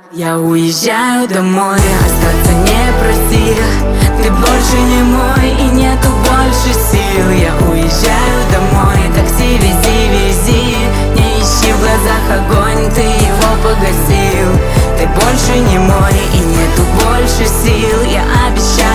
Я уезжаю домой, остаться не проси. Ты больше не мой и нету больше сил. Я уезжаю домой, такси вези, вези. Не ищи в глазах огонь, ты его погасил. Ты больше не мой и нету больше сил. Я обещаю